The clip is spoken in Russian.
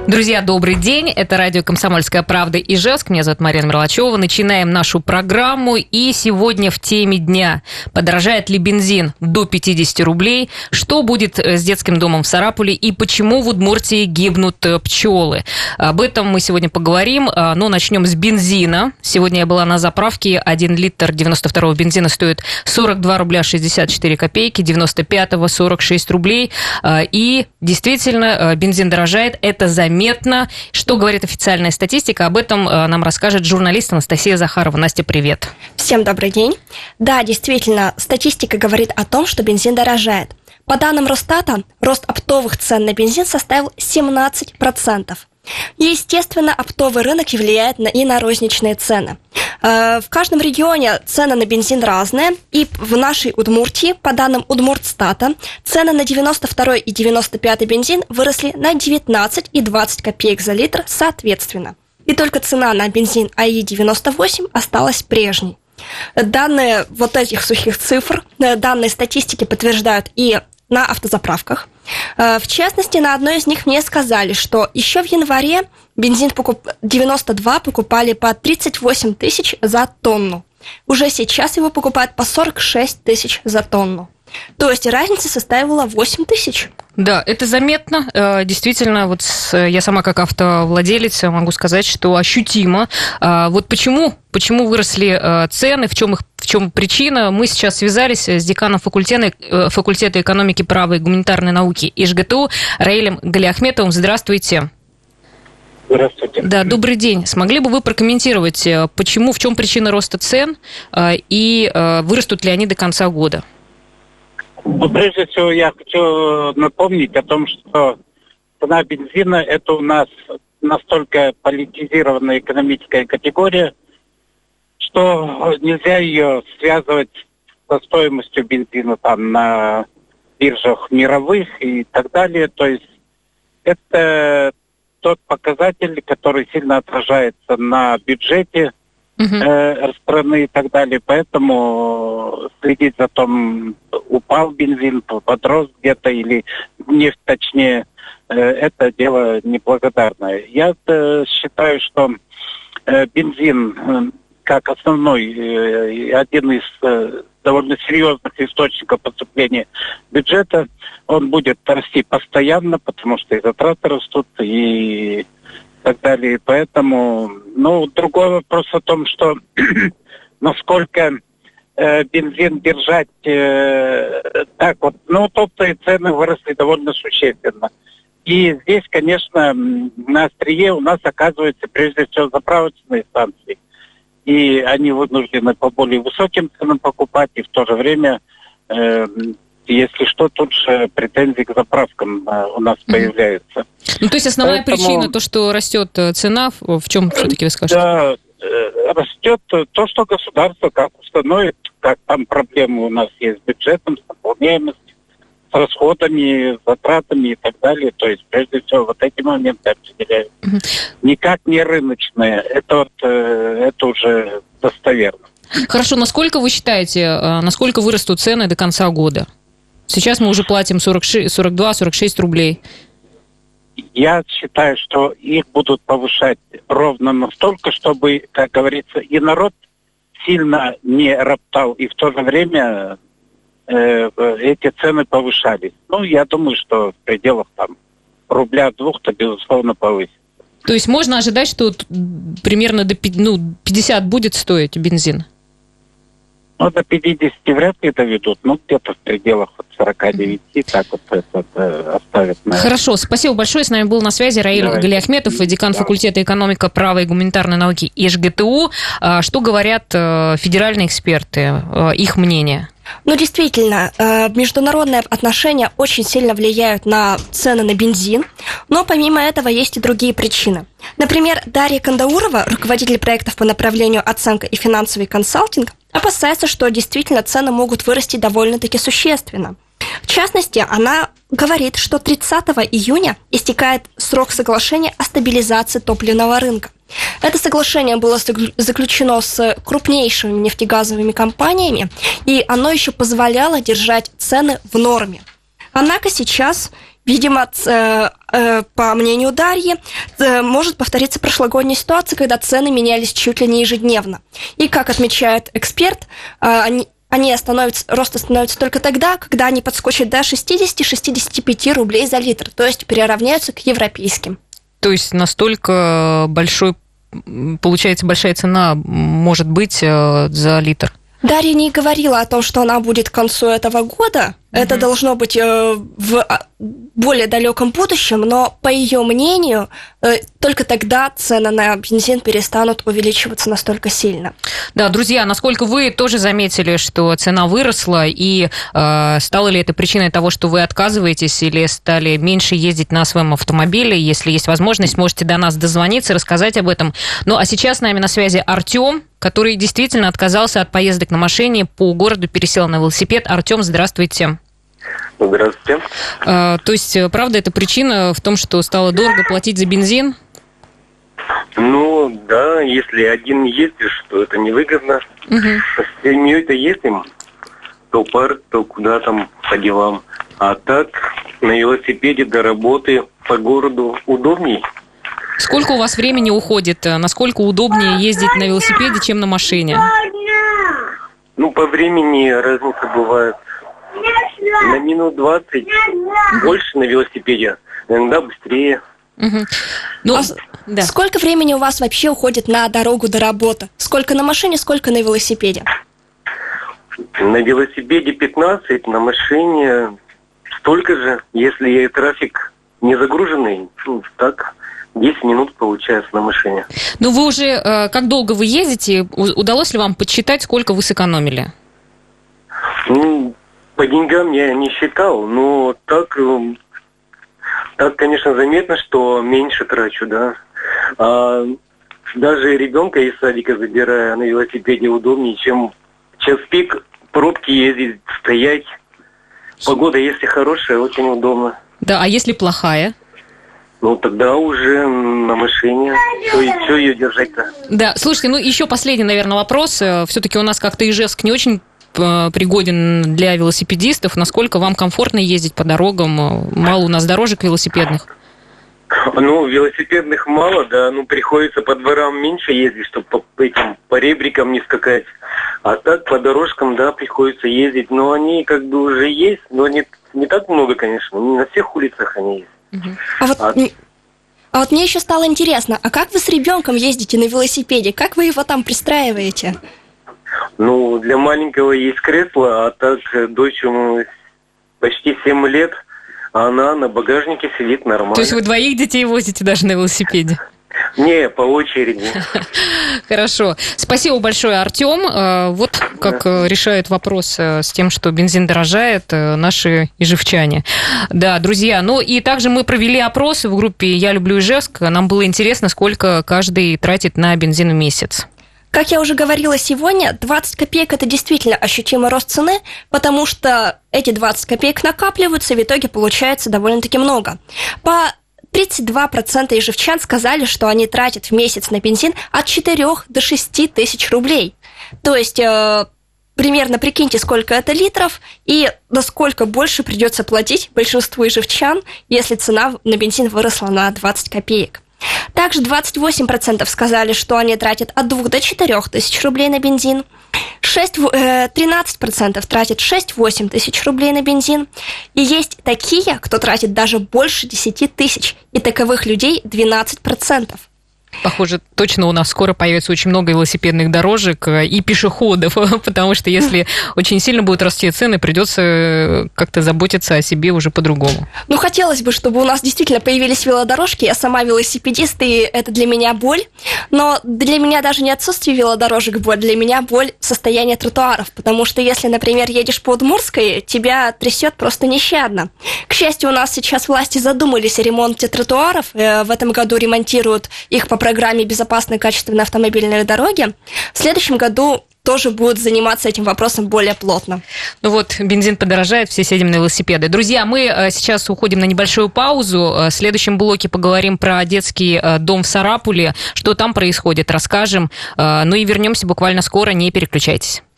Друзья, добрый день. Это радио «Комсомольская правда» Ижевск. Меня зовут Марина Мерлачева. Начинаем нашу программу. И сегодня в теме дня. Подорожает ли бензин до 50 рублей? Что будет с детским домом в Сарапуле? И почему в Удмуртии гибнут пчелы? Об этом мы сегодня поговорим. Но начнем с бензина. Сегодня я была на заправке. 1 литр 92-го бензина стоит 42 рубля 64 копейки. 95-го 46 рублей. И действительно, бензин дорожает. Это заметно. Что говорит официальная статистика? Об этом нам расскажет журналист Анастасия Захарова. Настя, привет. Всем добрый день. Да, действительно, статистика говорит о том, что бензин дорожает. По данным Росстата, рост оптовых цен на бензин составил 17%. Естественно, оптовый рынок влияет и на розничные цены. В каждом регионе цены на бензин разные, и в нашей Удмуртии, по данным Удмуртстата, цены на 92-й и 95-й бензин выросли на 19 и 20 копеек за литр соответственно. И только цена на бензин АИ-98 осталась прежней. Данные вот этих сухих цифр, данные статистики подтверждают и на автозаправках. В частности, на одной из них мне сказали, что еще в январе бензин 92 покупали по 38 тысяч за тонну. Уже сейчас его покупают по 46 тысяч за тонну. То есть разница составила 8 тысяч. Да, это заметно. Действительно, вот я сама как автовладелец могу сказать, что ощутимо. Вот почему выросли цены, в чем причина? Мы сейчас связались с деканом факультета экономики, права и гуманитарной науки ИЖГТУ Раилем Галиахметовым. Здравствуйте. Здравствуйте. Да, добрый день. Смогли бы вы прокомментировать, в чем причина роста цен и вырастут ли они до конца года? Прежде всего, я хочу напомнить о том, что цена бензина – это у нас настолько политизированная экономическая категория, что нельзя ее связывать со стоимостью бензина там на биржах мировых и так далее. То есть это тот показатель, который сильно отражается на бюджете страны и так далее. Поэтому следить за том, упал бензин, подрос где-то или нефть, точнее, это дело неблагодарное. Я считаю, что бензин как основной, один из довольно серьезных источников поступления бюджета, он будет расти постоянно, потому что и затраты растут, и так далее. Поэтому, другой вопрос о том, что насколько бензин держать так вот, оптовые цены выросли довольно существенно. И здесь, конечно, на острие у нас оказывается прежде всего заправочные станции. И они вынуждены по более высоким ценам покупать, и в то же время, если что, тут же претензии к заправкам у нас появляются. То есть основная причина, то, что растет цена, в чем все-таки вы скажете? Да, растет то, что государство как установит, как там проблемы у нас есть с бюджетом, с наполняемостью, с расходами, затратами и так далее. То есть, прежде всего, вот эти моменты определяют. Никак не рыночные. Это уже достоверно. Хорошо, насколько вы считаете, насколько вырастут цены до конца года? Сейчас мы уже платим 42-46 рублей. Я считаю, что их будут повышать ровно настолько, чтобы, как говорится, и народ сильно не роптал, и в то же время эти цены повышались. Я думаю, что в пределах рубля-2-то, безусловно, повысится. То есть можно ожидать, что примерно до 50 будет стоить бензин? До 50 вряд ли доведут, где-то в пределах 49, так вот это оставят. Хорошо, спасибо большое. С нами был на связи Раиль Галиахметов, декан факультета экономика, права и гуманитарной науки ИЖГТУ. Что говорят федеральные эксперты, их мнение? Действительно, международные отношения очень сильно влияют на цены на бензин, но помимо этого есть и другие причины. Например, Дарья Кандаурова, руководитель проектов по направлению оценка и финансовый консалтинг, опасается, что действительно цены могут вырасти довольно-таки существенно. В частности, она говорит, что 30 июня истекает срок соглашения о стабилизации топливного рынка. Это соглашение было заключено с крупнейшими нефтегазовыми компаниями, и оно еще позволяло держать цены в норме. Однако сейчас видимо, по мнению Дарьи, может повториться прошлогодняя ситуация, когда цены менялись чуть ли не ежедневно. И, как отмечает эксперт, рост остановится только тогда, когда они подскочат до 60-65 рублей за литр, то есть приравняются к европейским. То есть настолько получается, большая цена может быть за литр? Дарья не говорила о том, что она будет к концу этого года. Это должно быть в более далеком будущем, но, по ее мнению, только тогда цены на бензин перестанут увеличиваться настолько сильно. Да, друзья, насколько вы тоже заметили, что цена выросла, и стало ли это причиной того, что вы отказываетесь или стали меньше ездить на своем автомобиле? Если есть возможность, можете до нас дозвониться, рассказать об этом. Ну, а сейчас с нами на связи Артем, который действительно отказался от поездок на машине по городу, пересел на велосипед. Артем, здравствуйте. Здравствуйте. То есть, правда, это причина в том, что стало дорого платить за бензин? Ну, да, если один ездишь, то это невыгодно. С семьей-то ездим, то парк, то куда там, по делам. А так, на велосипеде до работы по городу удобней. Сколько у вас времени уходит? Насколько удобнее ездить на велосипеде, чем на машине? Ну, по времени разница бывает. На минут 20 больше на велосипеде, иногда быстрее. Ну, да. Сколько времени у вас вообще уходит на дорогу до работы? Сколько на машине, сколько на велосипеде? На велосипеде 15, на машине столько же, если трафик не загруженный, так 10 минут получается на машине. Ну, вы уже, как долго вы ездите, удалось ли вам подсчитать, сколько вы сэкономили? Ну, по деньгам я не считал, но так, конечно, заметно, что меньше трачу, да. Даже ребенка из садика забирая на велосипеде удобнее, чем час пик пробки ездить, стоять. Погода, если хорошая, очень удобно. Да, а если плохая? Ну, тогда уже на машине. Что ее держать-то? Да, слушайте, ну еще последний, наверное, вопрос. Все-таки у нас как-то Ижевск не очень пригоден для велосипедистов. Насколько вам комфортно ездить по дорогам? Мало у нас дорожек велосипедных. Ну, велосипедных мало, да. Ну, приходится по дворам меньше ездить, чтобы по ребрикам не скакать. А так по дорожкам, да, приходится ездить. Но они как бы уже есть, но не так много, конечно. Не на всех улицах они есть. А вот мне еще стало интересно, а как вы с ребенком ездите на велосипеде? Как вы его там пристраиваете? Ну, для маленького есть кресло, а так дочь ему почти 7 лет, а она на багажнике сидит нормально. То есть вы двоих детей возите даже на велосипеде? Не, по очереди. Хорошо. Спасибо большое, Артем. Вот как решают вопрос с тем, что бензин дорожает, наши ижевчане. Да, друзья, ну и также мы провели опросы в группе «Я люблю Ижевск». Нам было интересно, сколько каждый тратит на бензин в месяц. Как я уже говорила сегодня, 20 копеек – это действительно ощутимый рост цены, потому что эти 20 копеек накапливаются, и в итоге получается довольно-таки много. По 32% ижевчан сказали, что они тратят в месяц на бензин от 4 до 6 тысяч рублей. То есть, примерно прикиньте, сколько это литров, и насколько больше придется платить большинству ижевчан, если цена на бензин выросла на 20 копеек. Также 28% сказали, что они тратят от 2 до 4 тысяч рублей на бензин. 13% тратят 6-8 тысяч рублей на бензин. И есть такие, кто тратит даже больше 10 тысяч. И таковых людей 12%. Похоже, точно у нас скоро появится очень много велосипедных дорожек и пешеходов, потому что если очень сильно будут расти цены, придется как-то заботиться о себе уже по-другому. Ну, хотелось бы, чтобы у нас действительно появились велодорожки. Я сама велосипедист, и это для меня боль. Но для меня даже не отсутствие велодорожек боль, для меня боль состояние тротуаров. Потому что если, например, едешь по Удмуртской, тебя трясет просто нещадно. К счастью, у нас сейчас власти задумались о ремонте тротуаров. В этом году ремонтируют их по программе «Безопасные качественные автомобильные дороги». В следующем году тоже будут заниматься этим вопросом более плотно. Ну вот, бензин подорожает, все сядем на велосипеды. Друзья, мы сейчас уходим на небольшую паузу. В следующем блоке поговорим про детский дом в Сарапуле. Что там происходит, расскажем. Ну и вернемся буквально скоро, не переключайтесь.